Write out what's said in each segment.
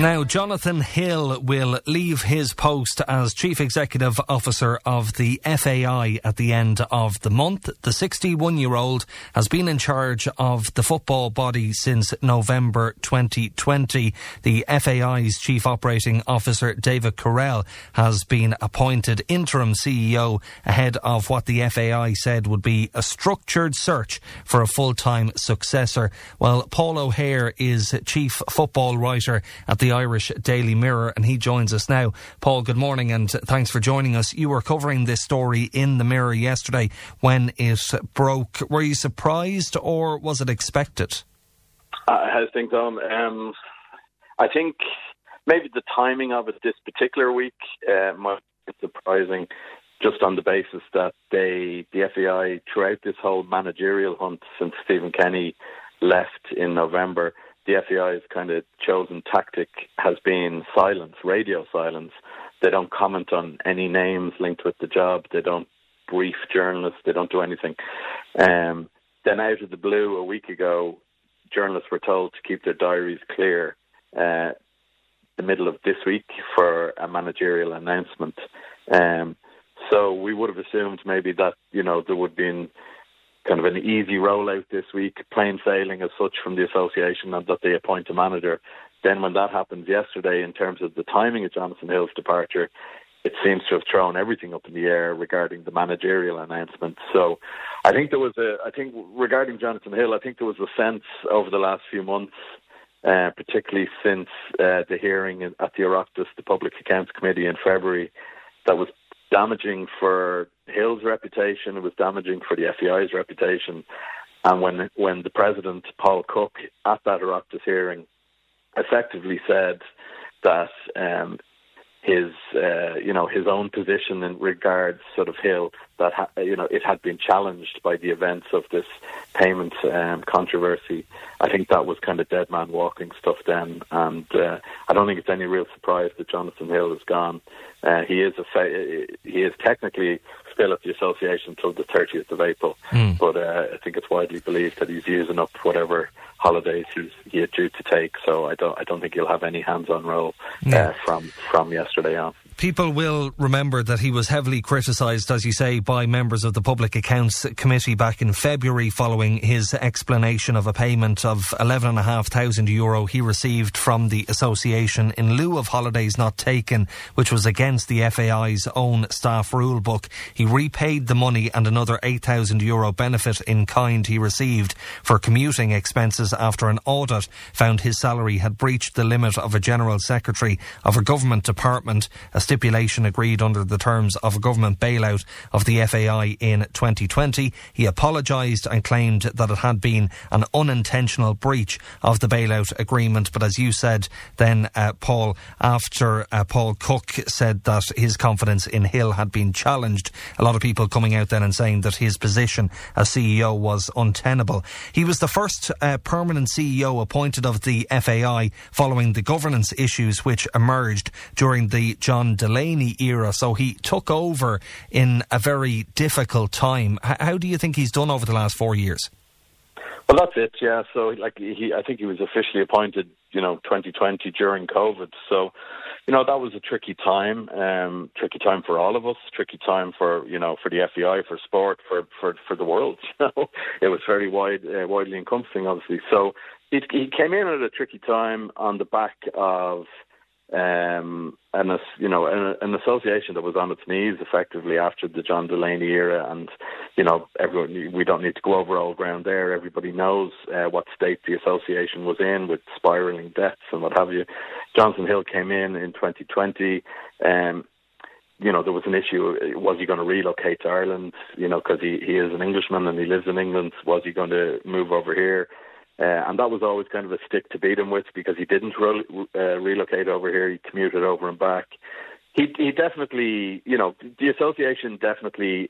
Now, Jonathan Hill will leave his post as Chief Executive Officer of the FAI at the end of the month. The 61-year-old has been in charge of the football body since November 2020. The FAI's Chief Operating Officer, David Carell, has been appointed interim CEO ahead of what the FAI said would be a structured search for a full-time successor. Well, Paul O'Hare is Chief Football Writer at the Irish Daily Mirror, and he joins us now. Paul, good morning and thanks for joining us. You were covering this story in the Mirror yesterday when it broke. Were you surprised or was it expected? How's things on? I think maybe the timing of it this particular week might be surprising, just on the basis that the FAI, throughout this whole managerial hunt since Stephen Kenny left in November, the FAI's kind of chosen tactic has been silence, radio silence. They don't comment on any names linked with the job. They don't brief journalists. They don't do anything. Then out of the blue, a week ago, journalists were told to keep their diaries clear the middle of this week for a managerial announcement. So we would have assumed maybe that, there would be kind of an easy rollout this week, plain sailing as such from the association, and that they appoint a manager. Then when that happens yesterday, in terms of the timing of Jonathan Hill's departure, it seems to have thrown everything up in the air regarding the managerial announcement. So I think regarding Jonathan Hill, I think there was a sense over the last few months, particularly since the hearing at the Oireachtas, the Public Accounts Committee in February, that was damaging for Hill's reputation. It was damaging for the FAI's reputation. And when the president, Paul Cook, at that Oireachtas hearing, effectively said that his own position in regards sort of Hill, that it had been challenged by the events of this payment controversy. I think that was kind of dead man walking stuff then, and I don't think it's any real surprise that Jonathan Hill is gone. He is technically still at the association until the 30th of April, but I think it's widely believed that he's using up whatever holidays he had due to take. So I don't think he'll have any hands-on role from yesterday on. People will remember that he was heavily criticised, as you say, by members of the Public Accounts Committee back in February following his explanation of a payment of €11,500 he received from the association in lieu of holidays not taken, which was against the FAI's own staff rule book. He repaid the money and another €8,000 benefit in kind he received for commuting expenses after an audit found his salary had breached the limit of a General Secretary of a government department, a stipulation agreed under the terms of a government bailout of the FAI in 2020. He apologised and claimed that it had been an unintentional breach of the bailout agreement. But as you said then, Paul, after Paul Cook said that his confidence in Hill had been challenged, a lot of people coming out then and saying that his position as CEO was untenable. He was the first permanent CEO appointed of the FAI following the governance issues which emerged during the John Delaney era, so he took over in a very difficult time. How do you think he's done over the last 4 years? Well, that's it, yeah. So, I think he was officially appointed, 2020 during COVID. So, that was a tricky time for all of us, tricky time for the FAI, for sport, for the world. It was very widely encompassing, obviously. So, he came in at a tricky time on the back of an association that was on its knees effectively after the John Delaney era, and we don't need to go over old ground there. Everybody knows what state the association was in, with spiralling debts and what have you. Jonathan Hill came in 2020. There was an issue: was he going to relocate to Ireland? Because he is an Englishman and he lives in England. Was he going to move over here? And that was always kind of a stick to beat him with, because he didn't relocate over here. He commuted over and back. He definitely, the association definitely,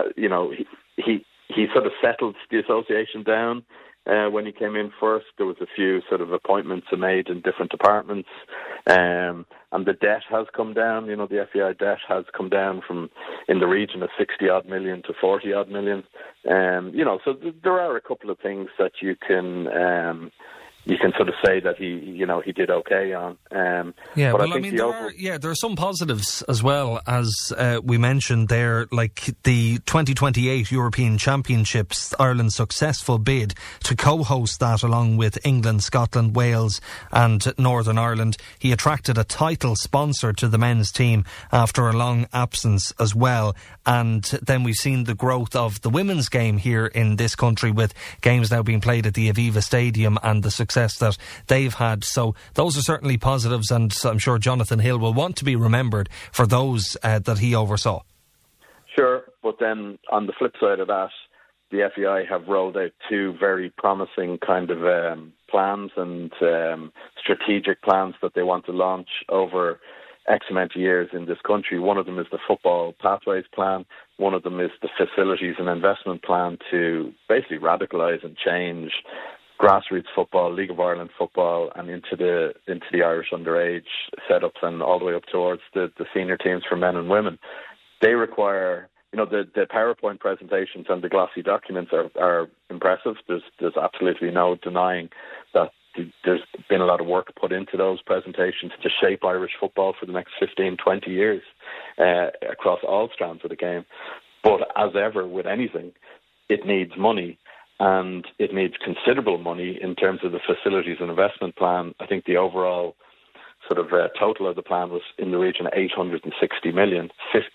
he sort of settled the association down when he came in first. There was a few sort of appointments made in different departments, and the debt has come down. The FAI debt has come down from in the region of 60-odd million to 40-odd million. So there are a couple of things that you can you can sort of say that he did okay on. Yeah, well, I mean, there are some positives as well, as we mentioned there, like the 2028 European Championships, Ireland's successful bid to co-host that along with England, Scotland, Wales and Northern Ireland. He attracted a title sponsor to the men's team after a long absence as well. And then we've seen the growth of the women's game here in this country, with games now being played at the Aviva Stadium and the success that they've had. So those are certainly positives, and I'm sure Jonathan Hill will want to be remembered for those that he oversaw. Sure, but then on the flip side of that, the FAI have rolled out two very promising kind of plans and strategic plans that they want to launch over X amount of years in this country. One of them is the Football Pathways Plan. One of them is the Facilities and Investment Plan to basically radicalise and change grassroots football, League of Ireland football, and into the Irish underage setups and all the way up towards the senior teams for men and women. They require, the PowerPoint presentations and the glossy documents are impressive. There's absolutely no denying that there's been a lot of work put into those presentations to shape Irish football for the next 15, 20 years across all strands of the game. But as ever with anything, it needs money. And it needs considerable money in terms of the Facilities and Investment Plan. I think the overall sort of total of the plan was in the region of 860 million,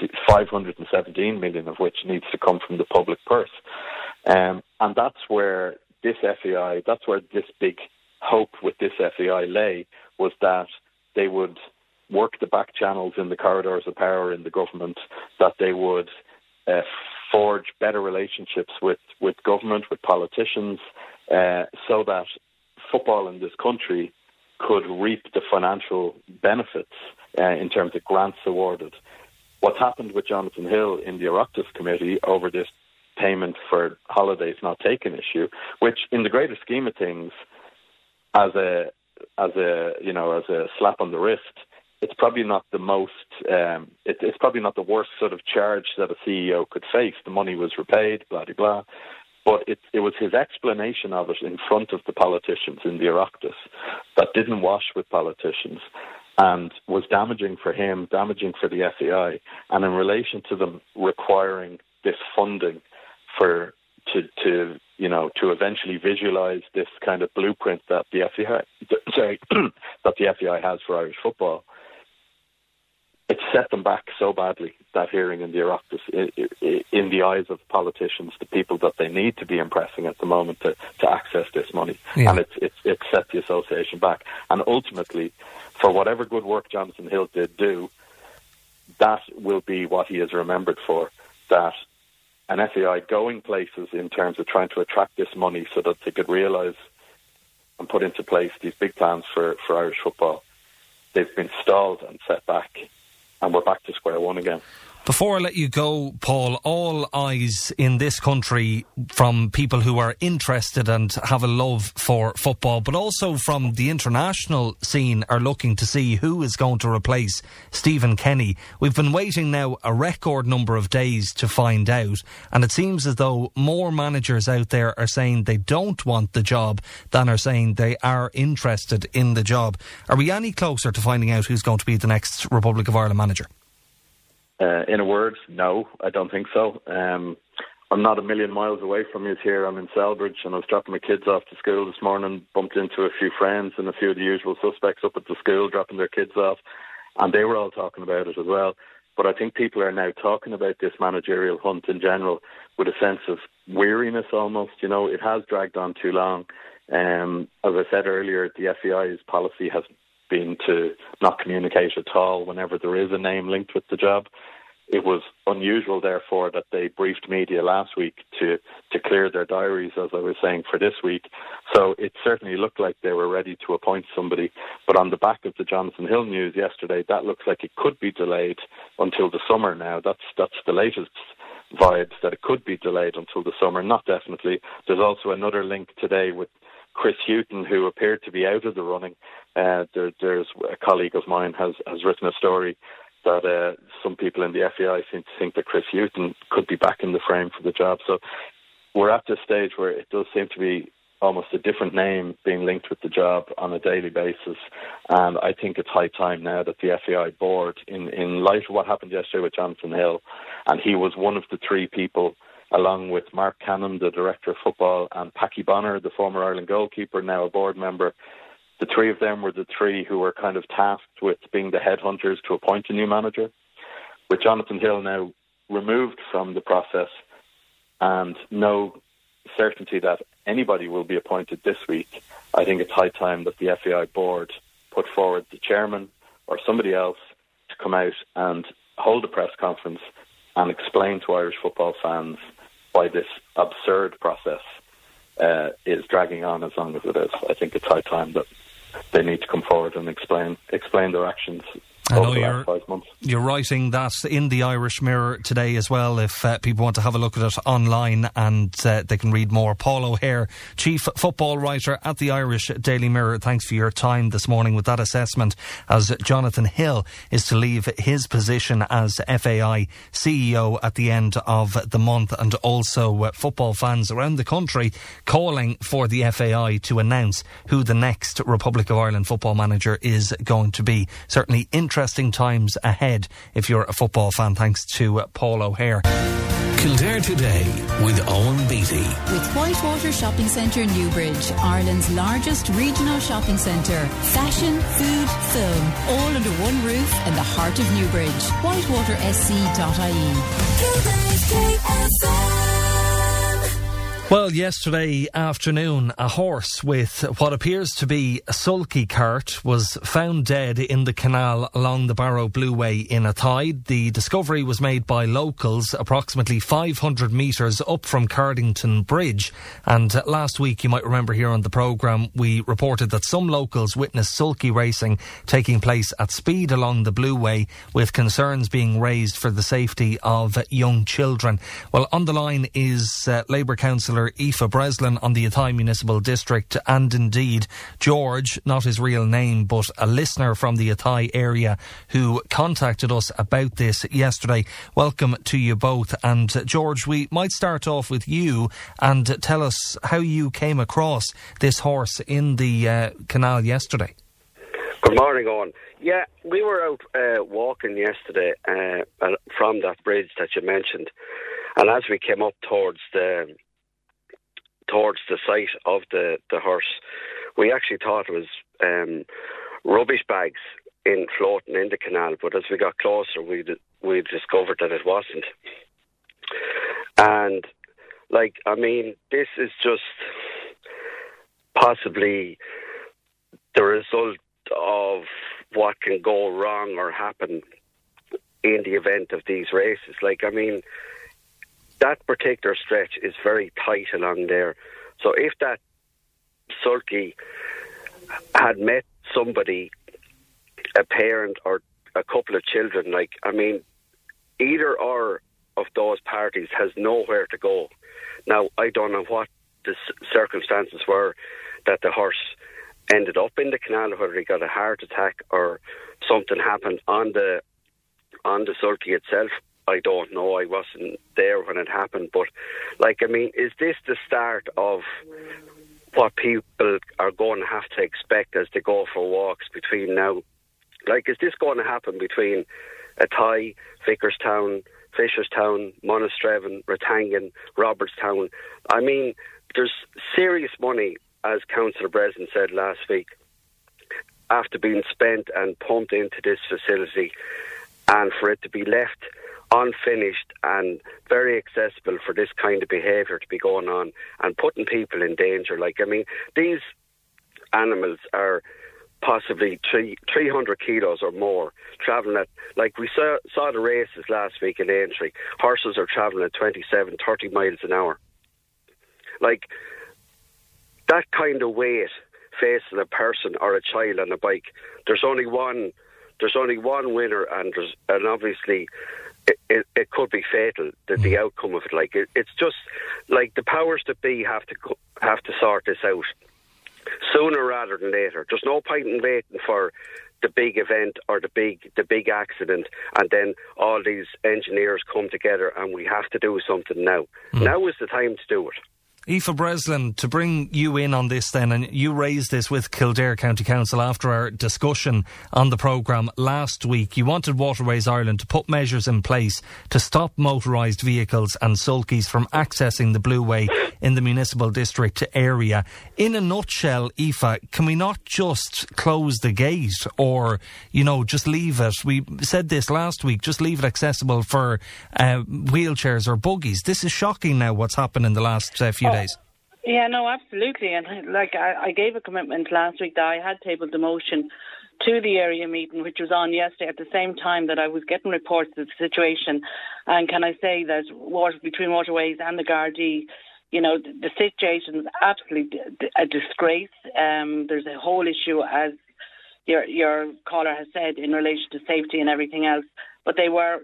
517 million of which needs to come from the public purse. And that's where this FAI, that's where this big hope with this FAI lay, was that they would work the back channels in the corridors of power in the government, that they would forge better relationships with government, with politicians, so that football in this country could reap the financial benefits in terms of grants awarded. What's happened with Jonathan Hill in the Oireachtas Committee over this payment for holidays not taken issue, which in the greater scheme of things, as a slap on the wrist, it's probably not the most. It's probably not the worst sort of charge that a CEO could face. The money was repaid, blah blah blah. But it was his explanation of it in front of the politicians in the Oireachtas that didn't wash with politicians and was damaging for him, damaging for the FAI, and in relation to them requiring this funding to eventually visualise this kind of blueprint that the FAI has for Irish football. It set them back so badly, that hearing in the Oireachtas, in the eyes of politicians, the people that they need to be impressing at the moment to access this money. Yeah. And it set the association back. And ultimately, for whatever good work Jonathan Hill did do, that will be what he is remembered for, that an FAI going places in terms of trying to attract this money so that they could realise and put into place these big plans for Irish football. They've been stalled and set back, and we're back to square one again. Before I let you go, Paul, all eyes in this country from people who are interested and have a love for football, but also from the international scene, are looking to see who is going to replace Stephen Kenny. We've been waiting now a record number of days to find out, and it seems as though more managers out there are saying they don't want the job than are saying they are interested in the job. Are we any closer to finding out who's going to be the next Republic of Ireland manager? In a word, no, I don't think so. I'm not a million miles away from you here. I'm in Selbridge, and I was dropping my kids off to school this morning, bumped into a few friends and a few of the usual suspects up at the school dropping their kids off, and they were all talking about it as well. But I think people are now talking about this managerial hunt in general with a sense of weariness almost. You know, it has dragged on too long. As I said earlier, the FAI's policy has been to not communicate at all whenever there is a name linked with the job. It was unusual, therefore, that they briefed media last week to clear their diaries, as I was saying, for this week. So it certainly looked like they were ready to appoint somebody. But on the back of the Jonathan Hill news yesterday, that looks like it could be delayed until the summer now. That's the latest vibes, that it could be delayed until the summer. Not definitely. There's also another link today with Chris Hughton, who appeared to be out of the running. There's a colleague of mine has written a story that some people in the FAI seem to think that Chris Hughton could be back in the frame for the job. So we're at this stage where it does seem to be almost a different name being linked with the job on a daily basis. And I think it's high time now that the FAI board, in light of what happened yesterday with Jonathan Hill, and he was one of the three people, along with Mark Cannon, the Director of Football, and Packy Bonner, the former Ireland goalkeeper, now a board member. The three of them were the three who were kind of tasked with being the headhunters to appoint a new manager. With Jonathan Hill now removed from the process and no certainty that anybody will be appointed this week, I think it's high time that the FAI board put forward the chairman or somebody else to come out and hold a press conference and explain to Irish football fans why this absurd process is dragging on as long as it is. I think it's high time that they need to come forward and explain their actions. I know you're writing that in the Irish Mirror today as well, if people want to have a look at it online, and they can read more. Paul O'Hare, Chief Football Writer at the Irish Daily Mirror, thanks for your time this morning with that assessment, as Jonathan Hill is to leave his position as FAI CEO at the end of the month, and also football fans around the country calling for the FAI to announce who the next Republic of Ireland football manager is going to be. Certainly interesting times ahead if you're a football fan, thanks to Paul O'Hare. Kildare Today with Owen Beattie. With Whitewater Shopping Centre Newbridge, Ireland's largest regional shopping centre. Fashion, food, film, all under one roof in the heart of Newbridge. whitewatersc.ie. Kildare's KSM. Well, yesterday afternoon, a horse with what appears to be a sulky cart was found dead in the canal along the Barrow Blueway in Athy. The discovery was made by locals approximately 500 metres up from Cardington Bridge. And last week, you might remember here on the programme, we reported that some locals witnessed sulky racing taking place at speed along the Blueway, with concerns being raised for the safety of young children. Well, on the line is Labour Councillor Aoife Breslin on the Athy Municipal District, and indeed George, not his real name, but a listener from the Athy area who contacted us about this yesterday. Welcome to you both. And George, we might start off with you and tell us how you came across this horse in the canal yesterday. Good morning, Owen. Yeah, we were out walking yesterday from that bridge that you mentioned, and as we came up towards the site of the horse, we actually thought it was rubbish bags floating in the canal, but as we got closer we discovered that it wasn't. And this is just possibly the result of what can go wrong or happen in the event of these races. That particular stretch is very tight along there. So if that sulky had met somebody, a parent or a couple of children, either or of those parties has nowhere to go. Now, I don't know what the circumstances were that the horse ended up in the canal, whether he got a heart attack or something happened on the sulky itself. I don't know. I wasn't there when it happened. But, is this the start of what people are going to have to expect as they go for walks between now? Is this going to happen between Athy, Vickerstown, Fisherstown, Monasterevin, Rathangan, Robertstown? There's serious money, as Councillor Breslin said last week, after being spent and pumped into this facility, and for it to be left unfinished and very accessible for this kind of behaviour to be going on and putting people in danger. These animals are possibly 300 kilos or more, travelling at, we saw the races last week in Aintree. Horses are travelling at 27, 30 miles an hour. That kind of weight facing a person or a child on a bike, there's only one winner, and obviously it could be fatal, the outcome of it. It's just the powers that be have to sort this out sooner rather than later. There's no point in waiting for the big event or the big accident, and then all these engineers come together and we have to do something now. Now is the time to do it. Aoife Breslin, to bring you in on this then, and you raised this with Kildare County Council after our discussion on the programme last week. You wanted Waterways Ireland to put measures in place to stop motorised vehicles and sulkies from accessing the Blue Way in the municipal district area. In a nutshell, Aoife, can we not just close the gate or, just leave it? We said this last week, just leave it accessible for wheelchairs or buggies. This is shocking now what's happened in the last few days. Yeah, no, absolutely. And I gave a commitment last week that I had tabled the motion to the area meeting, which was on yesterday, at the same time that I was getting reports of the situation. And can I say that between Waterways and the Gardaí, the situation is absolutely a disgrace. There's a whole issue, as your caller has said, in relation to safety and everything else. But they were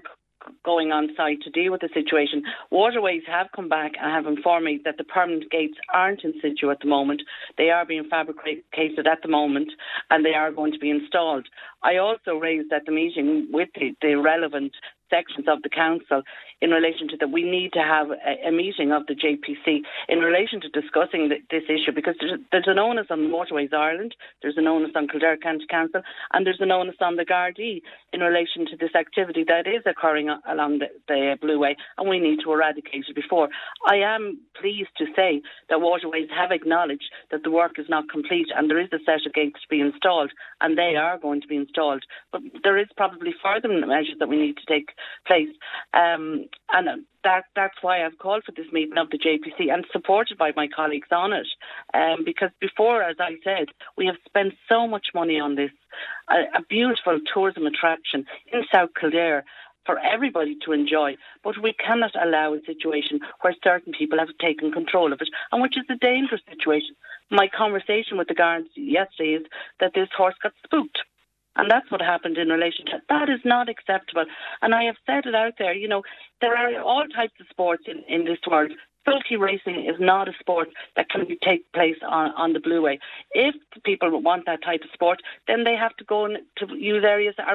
going on site to deal with the situation. Waterways have come back and have informed me that the permanent gates aren't in situ at the moment. They are being fabricated at the moment and they are going to be installed. I also raised at the meeting with the relevant sections of the council in relation to that we need to have a meeting of the JPC in relation to discussing this issue, because there's an onus on Waterways Ireland, there's an onus on Kildare County Council, and there's an onus on the Gardaí in relation to this activity that is occurring along the Blue Way, and we need to eradicate it before. I am pleased to say that Waterways have acknowledged that the work is not complete and there is a set of gates to be installed, and they are going to be installed. But there is probably further measures that we need to take place. And that's why I've called for this meeting of the JPC and supported by my colleagues on it. Because before, as I said, we have spent so much money on this, a beautiful tourism attraction in South Kildare for everybody to enjoy, but we cannot allow a situation where certain people have taken control of it, and which is a dangerous situation. My conversation with the guards yesterday is that this horse got spooked. And that's what happened in relation to it. That is not acceptable. And I have said it out there, there are all types of sports in this world. Sulky racing is not a sport that can take place on the Blue Way. If people want that type of sport, then they have to go to use areas that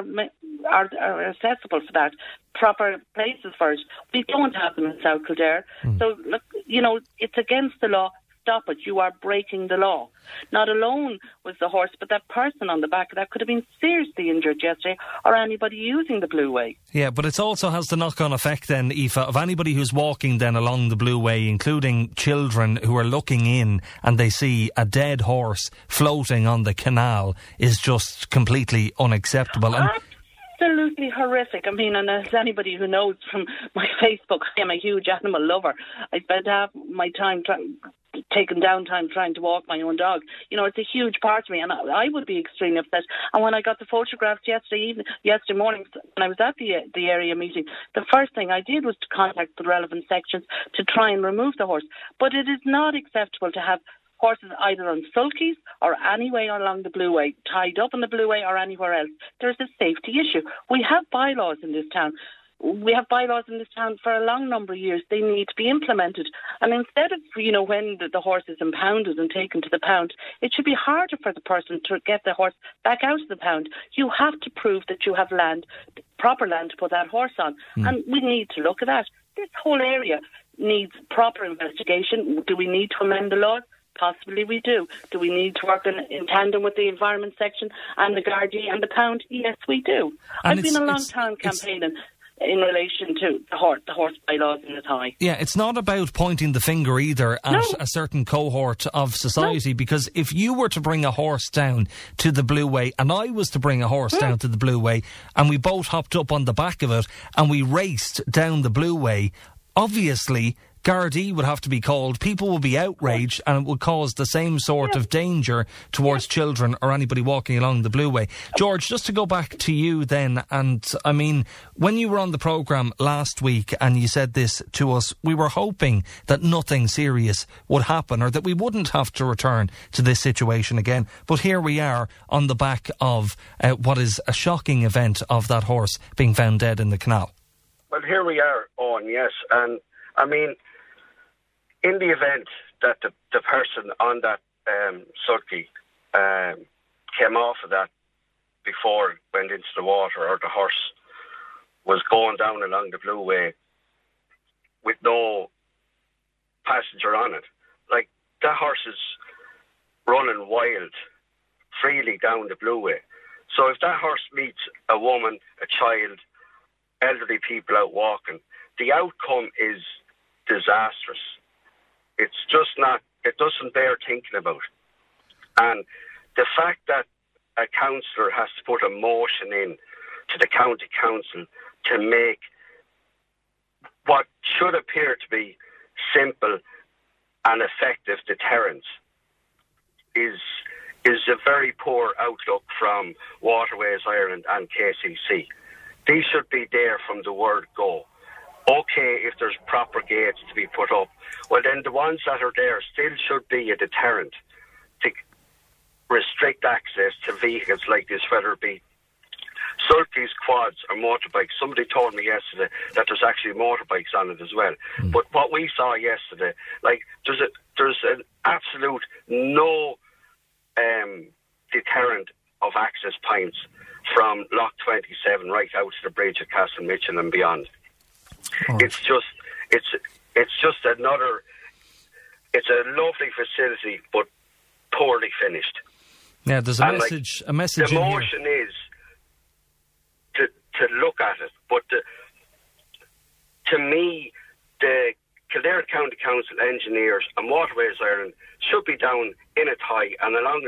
are accessible for that, proper places for it. We don't have them in South Kildare. So, look, it's against the law. Stop it. You are breaking the law. Not alone was the horse, but that person on the back of that could have been seriously injured yesterday, or anybody using the Blue Way. Yeah, but it also has the knock-on effect then, Aoife, of anybody who's walking then along the Blue Way, including children who are looking in and they see a dead horse floating on the canal, is just completely unacceptable. Absolutely horrific. I mean, and as anybody who knows from my Facebook, I am a huge animal lover. I spend half my time taking downtime trying to walk my own dog. It's a huge part of me, and I would be extremely upset. And when I got the photographs yesterday morning, when I was at the area meeting, the first thing I did was to contact the relevant sections to try and remove the horse. But it is not acceptable to have horses either on sulkies or anywhere along the Blue Way, tied up on the Blue Way or anywhere else. There's a safety issue. We have bylaws in this town. We have bylaws in this town for a long number of years. They need to be implemented. And instead of, when the horse is impounded and taken to the pound, it should be harder for the person to get the horse back out of the pound. You have to prove that you have proper land to put that horse on. And we need to look at that. This whole area needs proper investigation. Do we need to amend the laws? Possibly we do. Do we need to work in tandem with the Environment Section and the Gardaí and the Pound? Yes, we do. I've been a long time campaigning in relation to the horse bylaws in the tie. Yeah, it's not about pointing the finger either at a certain cohort of society, because if you were to bring a horse down to the Blue Way and I was to bring a horse down to the Blue Way and we both hopped up on the back of it and we raced down the Blue Way, obviously Gardaí would have to be called, people would be outraged, and it would cause the same sort of danger towards children or anybody walking along the Blue Way. George, just to go back to you then, and I mean, when you were on the programme last week and you said this to us, we were hoping that nothing serious would happen or that we wouldn't have to return to this situation again. But here we are on the back of what is a shocking event of that horse being found dead in the canal. Well, here we are, Owen, yes. And, I mean, in the event that the person on that sulky came off of that before it went into the water, or the horse was going down along the Blue Way with no passenger on it. Like, that horse is running wild, freely down the Blueway. So if that horse meets a woman, a child, elderly people out walking, the outcome is disastrous. It's just not, it doesn't bear thinking about. And the fact that a councillor has to put a motion in to the county council to make what should appear to be simple and effective deterrence is a very poor outlook from Waterways Ireland and KCC. These should be there from the word go. Okay, if there's proper gates to be put up, well then the ones that are there still should be a deterrent to restrict access to vehicles like this, whether it be sulkies, quads or motorbikes. Somebody told me yesterday that there's actually motorbikes on it as well. But what we saw yesterday, like there's an absolute no deterrent of access points from Lock 27 right out to the bridge at Castle Mitchell and beyond. Oh. It's a lovely facility, but poorly finished. Yeah, there's a message. A message. The motion is to look at it, but to me, the Kildare County Council engineers and Waterways Ireland should be down in a tie and along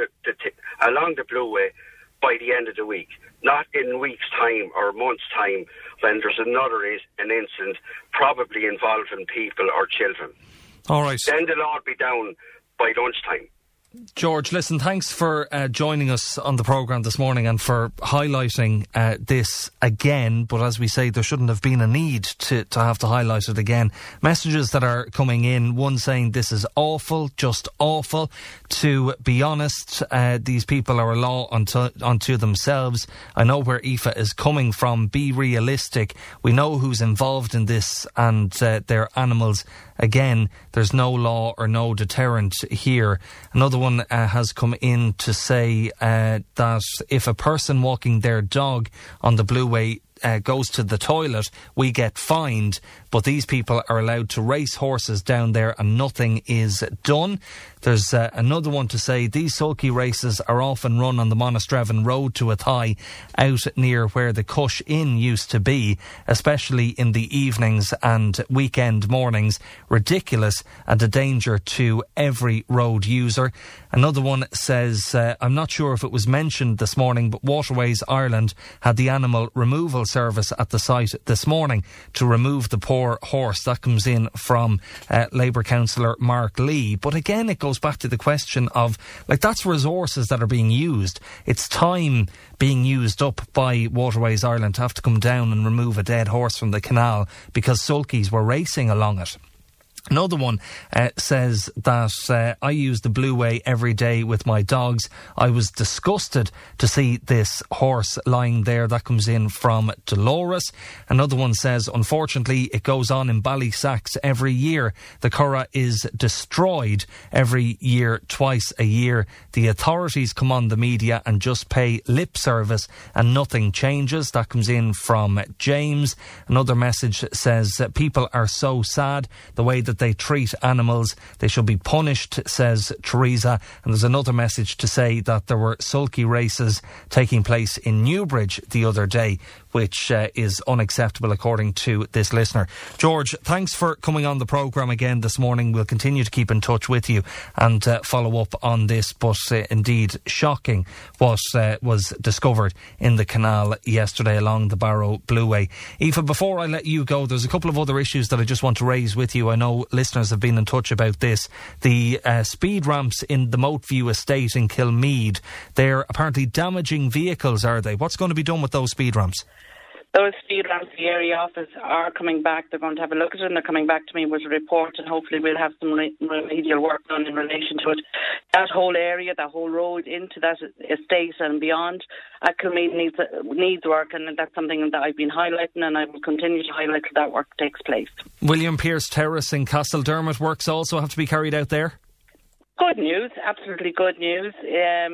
the Blueway by the end of the week, not in weeks' time or months' time when there's an incident probably involving people or children. All right. Then they'll all be down by lunchtime. George, listen, thanks for joining us on the programme this morning and for highlighting this again. But as we say, there shouldn't have been a need to have to highlight it again. Messages that are coming in, one saying this is awful, just awful. To be honest, these people are a law unto themselves. I know where Aoife is coming from. Be realistic. We know who's involved in this and their animals. Again, there's no law or no deterrent here. Another one has come in to say that if a person walking their dog on the Blueway goes to the toilet, we get fined, but these people are allowed to race horses down there and nothing is done. There's another one to say these sulky races are often run on the Monasterevin Road to Athy, out near where the Cush Inn used to be, especially in the evenings and weekend mornings. Ridiculous and a danger to every road user. Another one says, I'm not sure if it was mentioned this morning, but Waterways Ireland had the animal removal service at the site this morning to remove the poor horse. That comes in from Labour councillor Mark Lee. But again, it goes back to the question of, like, that's resources that are being used. It's time being used up by Waterways Ireland to have to come down and remove a dead horse from the canal because sulkies were racing along it. Another one says that I use the Blueway every day with my dogs. I was disgusted to see this horse lying there. That comes in from Dolores. Another one says, unfortunately, it goes on in Ballysacks every year. The Curragh is destroyed every year, twice a year. The authorities come on the media and just pay lip service and nothing changes. That comes in from James. Another message says that people are so sad the way that they treat animals. They should be punished, says Teresa. And there's another message to say that there were sulky races taking place in Newbridge the other day, which is unacceptable according to this listener. George, thanks for coming on the programme again this morning. We'll continue to keep in touch with you and follow up on this, but indeed shocking what was discovered in the canal yesterday along the Barrow Blueway. Aoife, before I let you go, there's a couple of other issues that I just want to raise with you. I know listeners have been in touch about this. The speed ramps in the Moatview estate in Kilmead, they're apparently damaging vehicles, are they? What's going to be done with those speed ramps? Those speed ramps, the area office are coming back. They're going to have a look at it and they're coming back to me with a report, and hopefully we'll have some remedial work done in relation to it. That whole area, that whole road into that estate and beyond at Kilmead needs work, and that's something that I've been highlighting and I will continue to highlight till that work takes place. William Pearce Terrace in Castledermot, works also have to be carried out there? Good news, absolutely good news.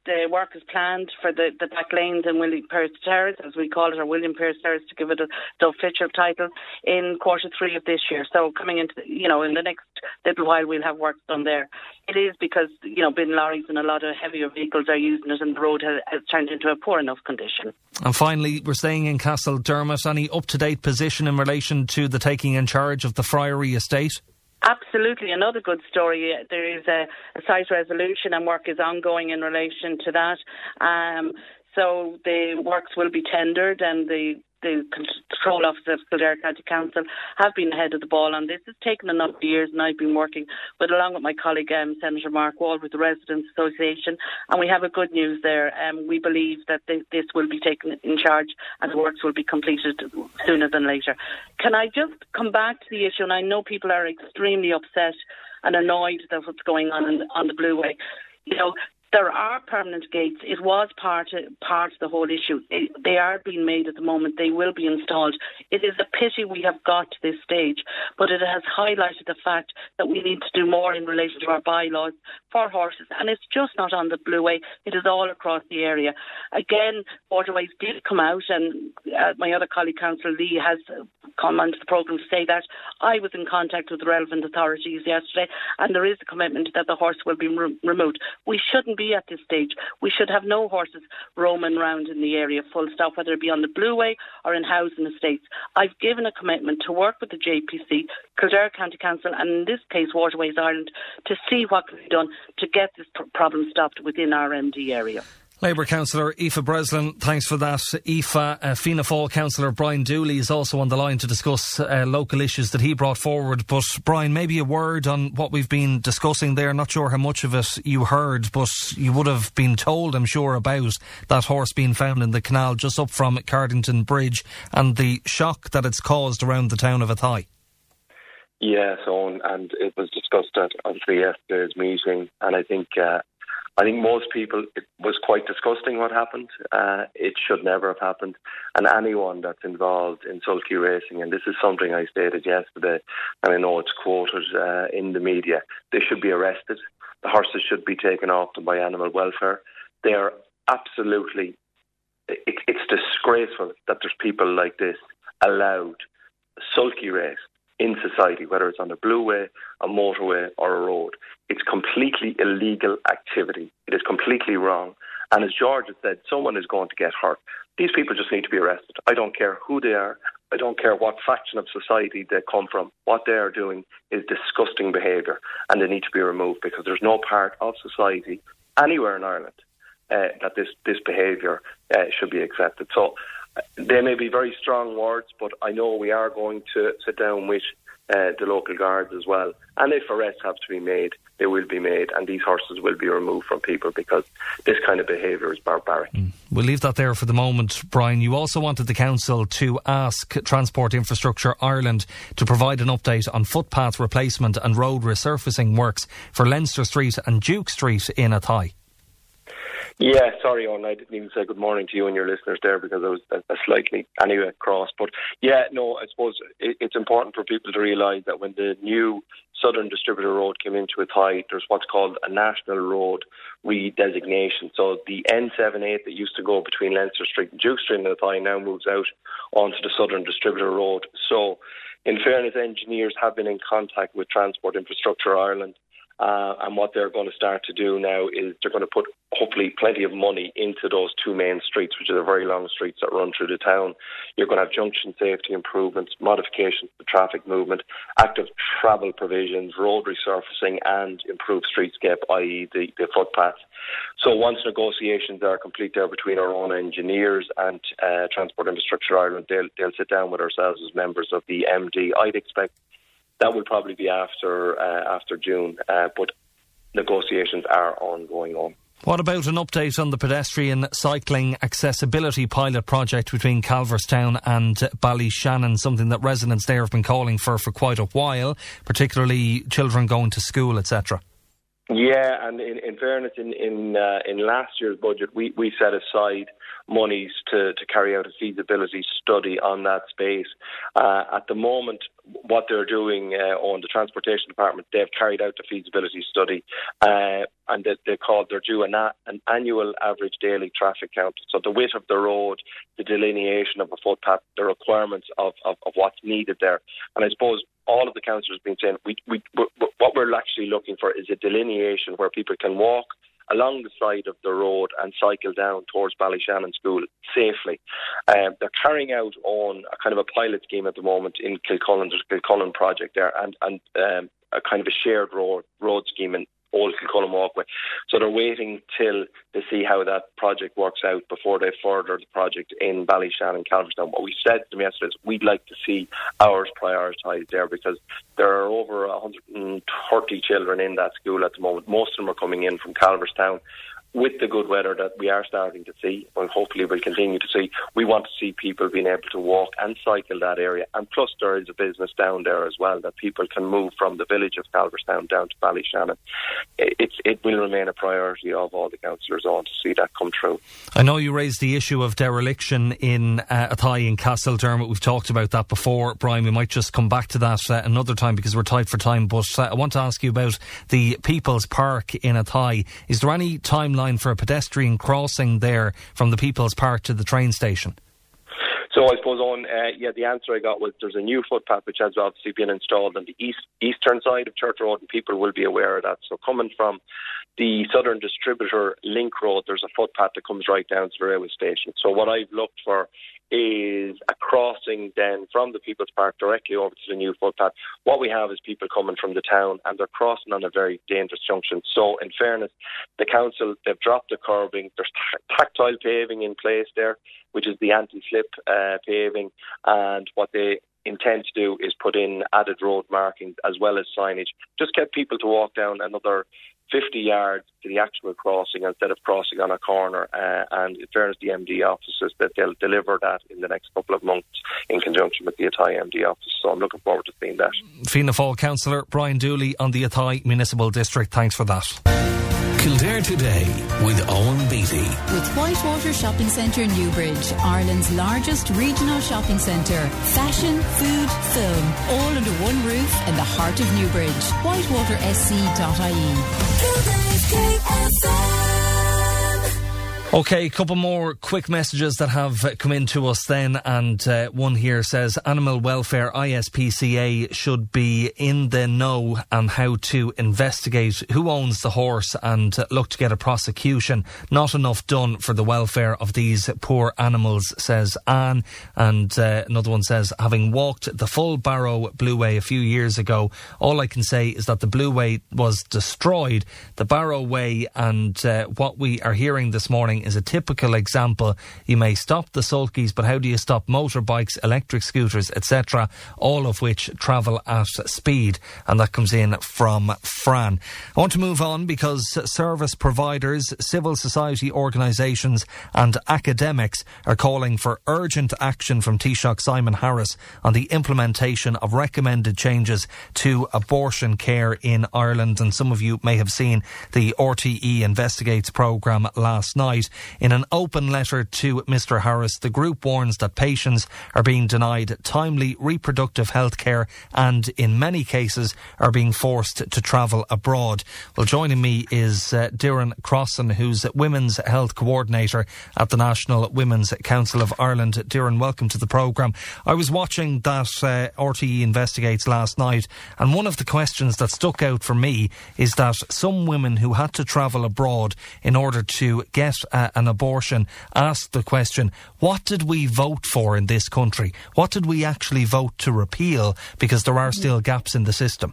the work is planned for the back lanes in William Pearse Terrace, as we call it, or William Pearse Terrace to give it the official title, in Q3 of this year. So coming into, in the next little while, we'll have work done there. It is because, bin lorries and a lot of heavier vehicles are using it, and the road has turned into a poor enough condition. And finally, we're staying in Castledermot. Any up-to-date position in relation to the taking in charge of the Friary estate? Absolutely. Another good story. There is a site resolution and work is ongoing in relation to that. So the works will be tendered, and the Control Office of Kildare County Council have been ahead of the ball on this. It's taken a number of years, and I've been working along with my colleague Senator Mark Wall with the Residents Association, and we have a good news there. We believe that this will be taken in charge and the works will be completed sooner than later. Can I just come back to the issue? And I know people are extremely upset and annoyed at what's going on the Blue Way. There are permanent gates. It was part of the whole issue. They are being made at the moment. They will be installed. It is a pity we have got to this stage, but it has highlighted the fact that we need to do more in relation to our bylaws for horses. And it's just not on the Blue Way. It is all across the area. Again, Waterways did come out, and my other colleague, Councillor Lee, has come onto the programme to say that. I was in contact with the relevant authorities yesterday, and there is a commitment that the horse will be removed. We shouldn't be at this stage. We should have no horses roaming around in the area, full stop, whether it be on the Blue Way or in housing estates. I've given a commitment to work with the JPC, Kildare County Council, and in this case Waterways Ireland, to see what can be done to get this problem stopped within our MD area. Labour Councillor Aoife Breslin, thanks for that. Aoife, Fianna Fáil Councillor Brian Dooley is also on the line to discuss local issues that he brought forward. But Brian, maybe a word on what we've been discussing there. Not sure how much of it you heard, but you would have been told, I'm sure, about that horse being found in the canal just up from Cardington Bridge and the shock that it's caused around the town of Athy. Yes, Owen, and it was discussed at obviously yesterday's meeting, and I think most people, it was quite disgusting what happened. It should never have happened. And anyone that's involved in sulky racing, and this is something I stated yesterday, and I know it's quoted in the media, they should be arrested. The horses should be taken off them by animal welfare. They are absolutely, it's disgraceful that there's people like this allowed sulky race in society, whether it's on a Blue Way, a motorway or a road. It's completely illegal activity. It is completely wrong. And as George has said, someone is going to get hurt. These people just need to be arrested. I don't care who they are. I don't care what faction of society they come from. What they are doing is disgusting behaviour, and they need to be removed, because there's no part of society anywhere in Ireland that this behaviour should be accepted. So they may be very strong words, but I know we are going to sit down with the local guards as well. And if arrests have to be made, they will be made, and these horses will be removed from people, because this kind of behaviour is barbaric. We'll leave that there for the moment, Brian. You also wanted the council to ask Transport Infrastructure Ireland to provide an update on footpath replacement and road resurfacing works for Leinster Street and Duke Street in Athy. Yeah, sorry, Owen, I didn't even say good morning to you and your listeners there, because I was a slightly cross. But yeah, no, I suppose it's important for people to realise that when the new Southern Distributor Road came into Athy, there's what's called a National Road redesignation. So the N78 that used to go between Leinster Street and Duke Street in Athy now moves out onto the Southern Distributor Road. So in fairness, engineers have been in contact with Transport Infrastructure Ireland. And what they're going to start to do now is they're going to put hopefully plenty of money into those two main streets, which are the very long streets that run through the town. You're going to have junction safety improvements, modifications to traffic movement, active travel provisions, road resurfacing and improved streetscape, i.e. the footpaths. So once negotiations are complete there between our own engineers and Transport Infrastructure Ireland, they'll sit down with ourselves as members of the MD. I'd expect that will probably be after June, but negotiations are ongoing on. What about an update on the pedestrian cycling accessibility pilot project between Calverstown and Ballyshannon, something that residents there have been calling for quite a while, particularly children going to school, etc.? Yeah, and in fairness, in last year's budget, we set aside monies to carry out a feasibility study on that space. At the moment, what they're doing on the Transportation Department, they've carried out the feasibility study, and they're due an annual average daily traffic count. So the width of the road, the delineation of a footpath, the requirements of what's needed there. And I suppose all of the councillors have been saying what we're actually looking for is a delineation where people can walk along the side of the road and cycle down towards Ballyshannon School safely. They're carrying out on a kind of a pilot scheme at the moment in Kilcullen. There's a Kilcullen project there and a kind of a shared road scheme in Old Kilcullen Walkway. So they're waiting till they see how that project works out before they further the project in Ballyshannon and Calverstown. What we said to them yesterday is we'd like to see ours prioritised there, because there are over 130 children in that school at the moment. Most of them are coming in from Calverstown. With the good weather that we are starting to see, and hopefully we'll continue to see, we want to see people being able to walk and cycle that area. And plus there is a business down there as well, that people can move from the village of Calverstown down to Ballyshannon. It will remain a priority of all the councillors on to see that come true. I know you raised the issue of dereliction in Athy in Castledermot. We've talked about that before, Brian. We might just come back to that another time because we're tight for time. But I want to ask you about the People's Park in Athy. Is there any timeline for a pedestrian crossing there from the People's Park to the train station? So I suppose the answer I got was there's a new footpath which has obviously been installed on the eastern side of Church Road, and people will be aware of that. So coming from the Southern Distributor Link Road, there's a footpath that comes right down to the railway station. So what I've looked for is a crossing then from the People's Park directly over to the new footpath. What we have is people coming from the town and they're crossing on a very dangerous junction. So in fairness, the council, they've dropped the curbing. There's tactile paving in place there, which is the anti-slip paving, and what they intend to do is put in added road markings as well as signage. Just get people to walk down another 50 yards to the actual crossing instead of crossing on a corner, and in fairness, the MD offices that they'll deliver that in the next couple of months in conjunction with the Athy MD office. So I'm looking forward to seeing that. Fianna Fáil Councillor Brian Dooley on the Athy Municipal District. Thanks for that. Kildare Today with Owen Beatty. With Whitewater Shopping Centre Newbridge, Ireland's largest regional shopping centre. Fashion, food, film, all under one roof in the heart of Newbridge. whitewatersc.ie. OK, a couple more quick messages that have come in to us then, and one here says Animal Welfare ISPCA should be in the know on how to investigate who owns the horse and look to get a prosecution. Not enough done for the welfare of these poor animals, says Anne. And another one says, having walked the full Barrow Blueway a few years ago, all I can say is that the Blueway was destroyed. The Barrow Way and what we are hearing this morning is a typical example. You may stop the sulkies, but how do you stop motorbikes, electric scooters, etc., all of which travel at speed? And that comes in from Fran. I want to move on because service providers, civil society organisations and academics are calling for urgent action from Taoiseach Simon Harris on the implementation of recommended changes to abortion care in Ireland. And some of you may have seen the RTE Investigates programme last night. In an open letter to Mr Harris, the group warns that patients are being denied timely reproductive health care and in many cases are being forced to travel abroad. Well, joining me is Doireann Crossan, who's Women's Health Coordinator at the National Women's Council of Ireland. Doireann, welcome to the programme. I was watching that RTE Investigates last night, and one of the questions that stuck out for me is that some women who had to travel abroad in order to get an abortion asked the question, what did we vote for in this country? What did we actually vote to repeal? Because there are still gaps in the system.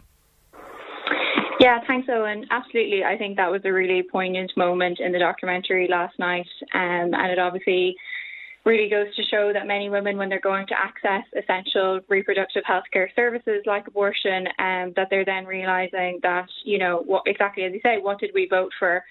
Yeah, thanks, Owen. Absolutely. I think that was a really poignant moment in the documentary last night, and it obviously really goes to show that many women, when they're going to access essential reproductive healthcare services like abortion, that they're then realising that, you know, what exactly, as you say, what did we vote for?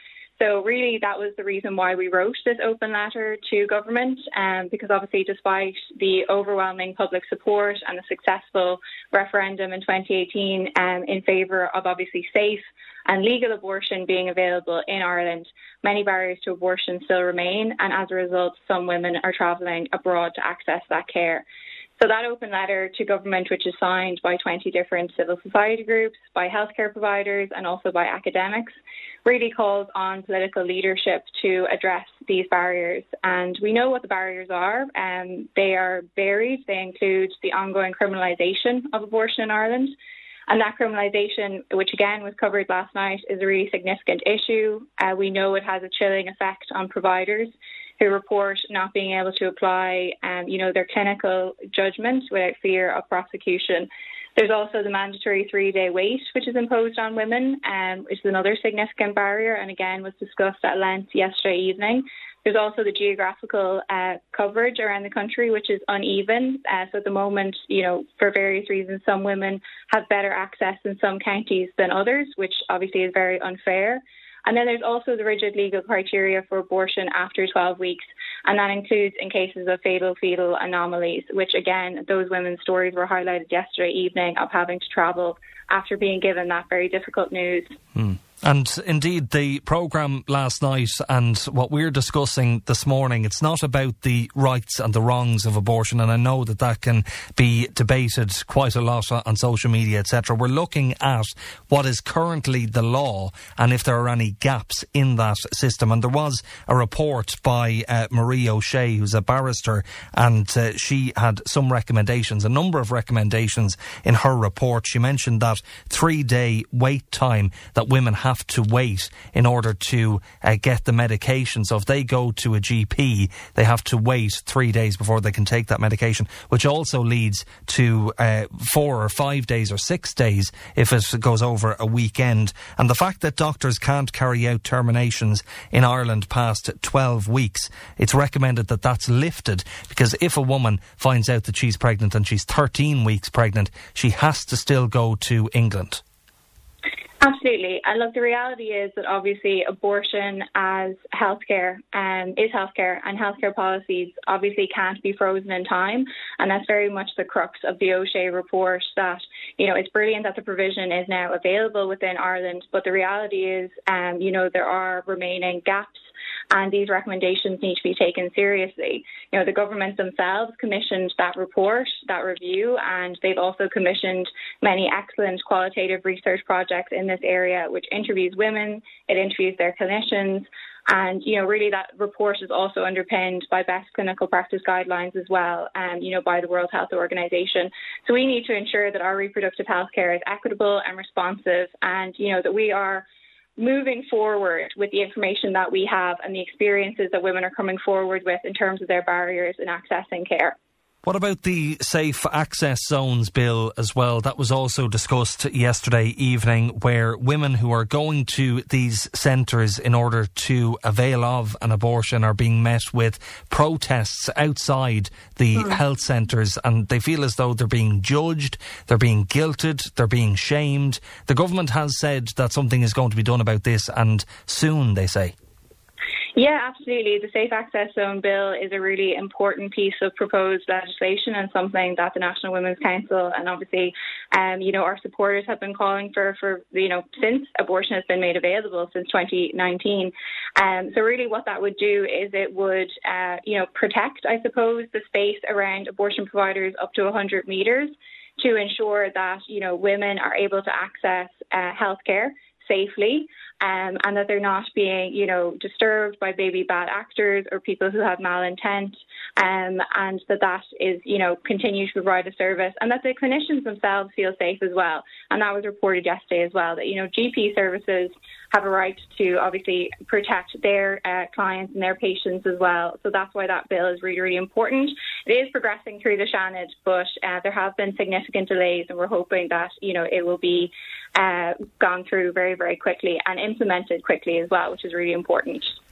So really that was the reason why we wrote this open letter to government, because obviously despite the overwhelming public support and the successful referendum in 2018 in favour of obviously safe and legal abortion being available in Ireland, many barriers to abortion still remain, and as a result some women are travelling abroad to access that care. So that open letter to government, which is signed by 20 different civil society groups, by healthcare providers and also by academics, really calls on political leadership to address these barriers. And we know what the barriers are. They are varied. They include the ongoing criminalisation of abortion in Ireland. And that criminalisation, which again was covered last night, is a really significant issue. We know it has a chilling effect on providers who report not being able to apply, their clinical judgment without fear of prosecution. There's also the mandatory 3-day wait, which is imposed on women, which is another significant barrier, and again was discussed at length yesterday evening. There's also the geographical coverage around the country, which is uneven. So at the moment, for various reasons, some women have better access in some counties than others, which obviously is very unfair. And then there's also the rigid legal criteria for abortion after 12 weeks, and that includes in cases of fatal fetal anomalies, which again, those women's stories were highlighted yesterday evening of having to travel after being given that very difficult news. And indeed, the programme last night and what we're discussing this morning, it's not about the rights and the wrongs of abortion, and I know that that can be debated quite a lot on social media, etc. We're looking at what is currently the law and if there are any gaps in that system. And there was a report by Marie O'Shea, who's a barrister, and she had some recommendations, a number of recommendations in her report. She mentioned that 3-day wait time that women have to wait in order to get the medication. So if they go to a GP, they have to wait 3 days before they can take that medication, which also leads to 4 or 5 days or 6 days if it goes over a weekend. And the fact that doctors can't carry out terminations in Ireland past 12 weeks, it's recommended that that's lifted, because if a woman finds out that she's pregnant and she's 13 weeks pregnant, she has to still go to England. Absolutely. And look, the reality is that obviously abortion as healthcare is healthcare, and healthcare policies obviously can't be frozen in time. And that's very much the crux of the O'Shea report, that, it's brilliant that the provision is now available within Ireland, but the reality is, there are remaining gaps, and these recommendations need to be taken seriously. The government themselves commissioned that report, that review, and they've also commissioned many excellent qualitative research projects in this area, which interviews women, it interviews their clinicians, and, really that report is also underpinned by best clinical practice guidelines as well, by the World Health Organization. So we need to ensure that our reproductive health care is equitable and responsive, and, that we are moving forward with the information that we have and the experiences that women are coming forward with in terms of their barriers in accessing care. What about the Safe Access Zones bill as well? That was also discussed yesterday evening, where women who are going to these centres in order to avail of an abortion are being met with protests outside the health centres, and they feel as though they're being judged, they're being guilted, they're being shamed. The government has said that something is going to be done about this, and soon, they say. Yeah, absolutely. The Safe Access Zone bill is a really important piece of proposed legislation, and something that the National Women's Council and obviously, our supporters have been calling for since abortion has been made available since 2019. So really what that would do is it would, protect, I suppose, the space around abortion providers up to 100 metres to ensure that, women are able to access healthcare safely, and that they're not being, disturbed by maybe bad actors or people who have malintent, and that is, continue to provide a service, and that the clinicians themselves feel safe as well. And that was reported yesterday as well, that, GP services have a right to obviously protect their clients and their patients as well. So that's why that bill is really, really important. It is progressing through the Seanad, but there have been significant delays, and we're hoping that, it will be gone through very, very quickly and implemented quickly as well, which is really important.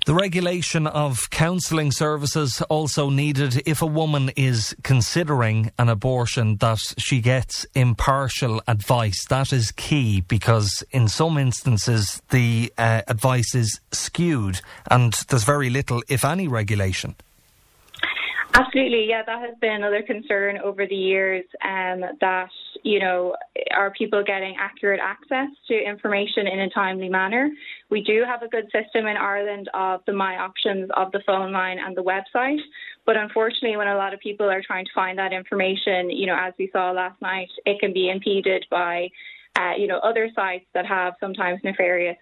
The regulation of counselling services also needed. If a woman is considering an abortion, that she gets impartial advice. That is key, because in some instances the advice is skewed and there's very little, if any, regulation. Absolutely, yeah, that has been another concern over the years, that, you know, are people getting accurate access to information in a timely manner? We do have a good system in Ireland of the My Options, of the phone line and the website, but unfortunately when a lot of people are trying to find that information, you know, as we saw last night, it can be impeded by, other sites that have sometimes nefarious,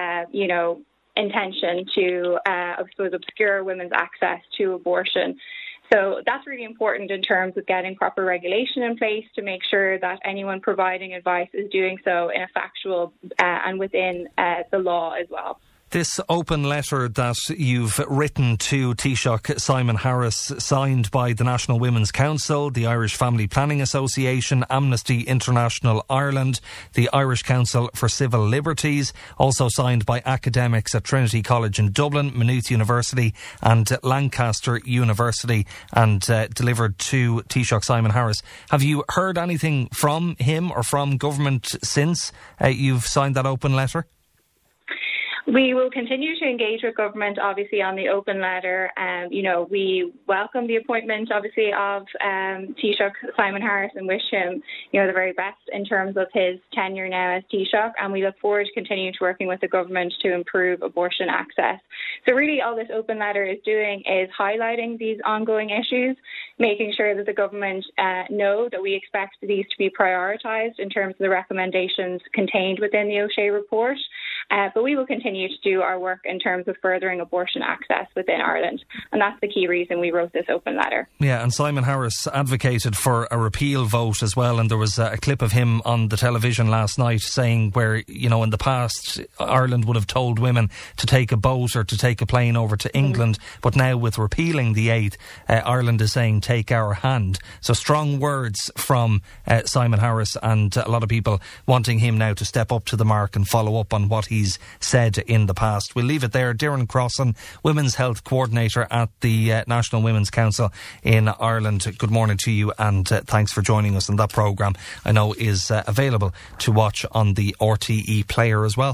intention to, obscure women's access to abortion. So that's really important in terms of getting proper regulation in place to make sure that anyone providing advice is doing so in a factual and within the law as well. This open letter that you've written to Taoiseach Simon Harris, signed by the National Women's Council, the Irish Family Planning Association, Amnesty International Ireland, the Irish Council for Civil Liberties, also signed by academics at Trinity College in Dublin, Maynooth University and Lancaster University, and delivered to Taoiseach Simon Harris. Have you heard anything from him or from government since you've signed that open letter? We will continue to engage with government, obviously, on the open letter. We welcome the appointment, obviously, of Taoiseach Simon Harris and wish him, the very best in terms of his tenure now as Taoiseach. And we look forward to continuing to working with the government to improve abortion access. So really, all this open letter is doing is highlighting these ongoing issues, making sure that the government know that we expect these to be prioritised in terms of the recommendations contained within the O'Shea report. But we will continue to do our work in terms of furthering abortion access within Ireland. And that's the key reason we wrote this open letter. Yeah, and Simon Harris advocated for a repeal vote as well. And there was a clip of him on the television last night saying where, in the past, Ireland would have told women to take a boat or to take a plane over to England. But now with repealing the 8th, Ireland is saying take our hand. So strong words from Simon Harris, and a lot of people wanting him now to step up to the mark and follow up on what he's said in the past. We'll leave it there. Darren Crossan, Women's Health Coordinator at the National Women's Council in Ireland. Good morning to you, and thanks for joining us on that programme. I know is available to watch on the RTE player as well.